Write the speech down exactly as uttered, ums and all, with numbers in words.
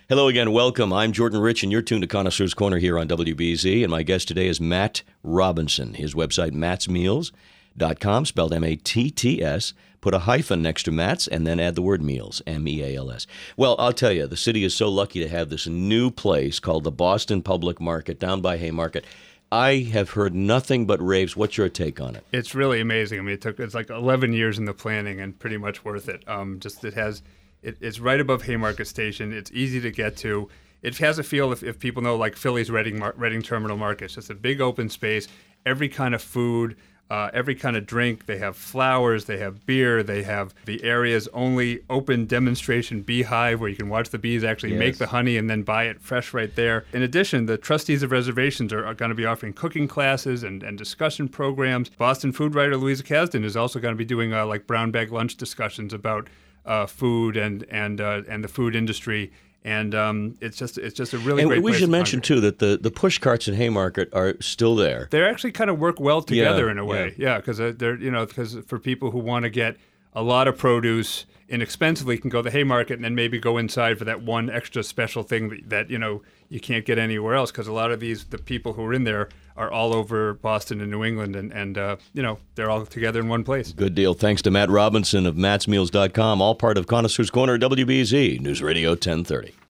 Hello again. Welcome. I'm Jordan Rich, and you're tuned to Connoisseur's Corner here on W B Z. And my guest today is Matt Robinson. His website, matts meals dot com, spelled M A T T S. Put a hyphen next to Matt's and then add the word meals, M E A L S. Well, I'll tell you, the city is so lucky to have this new place called the Boston Public Market down by Haymarket. I have heard nothing but raves. What's your take on it? It's really amazing. I mean, it took it's like eleven years in the planning and pretty much worth it. Um, just it has, it, it's right above Haymarket Station. It's easy to get to. It has a feel, if, if people know, like Philly's Reading, Mar- Reading Terminal Market. It's just a big open space, every kind of food, uh, every kind of drink. They have flowers, they have beer, they have the area's only open demonstration beehive where you can watch the bees actually Yes. make the honey and then buy it fresh right there. In addition, the trustees of reservations are, are going to be offering cooking classes and, and discussion programs. Boston food writer Louisa Kasdan is also going to be doing uh, like brown bag lunch discussions about uh, food and and uh, and the food industry. And um, it's just it's just a really and great we place should to mention, congregate. too, that the, the push carts in Haymarket are still there. They actually kind of work well together Yeah, in a way, yeah, because yeah, they're you know because for people who want to get a lot of produce inexpensively, can go to the Haymarket and then maybe go inside for that one extra special thing that, that you know you can't get anywhere else. Because a lot of these the people who are in there are all over Boston and New England, and and uh, you know they're all together in one place. Good deal. Thanks to Matt Robinson of matts meals dot com, all part of Connoisseur's Corner, W B Z News Radio ten thirty.